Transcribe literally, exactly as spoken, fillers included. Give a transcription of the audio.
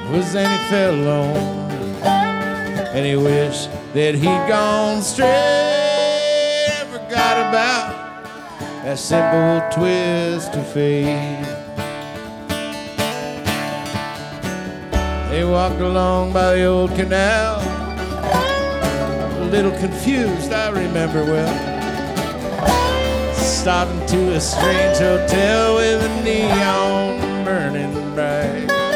was then he fell alone, and he wished that he'd gone straight and forgot about that simple twist of fate. They walked along by the old canal, a little confused, I remember well. Stopped into a strange hotel with a neon burning bright.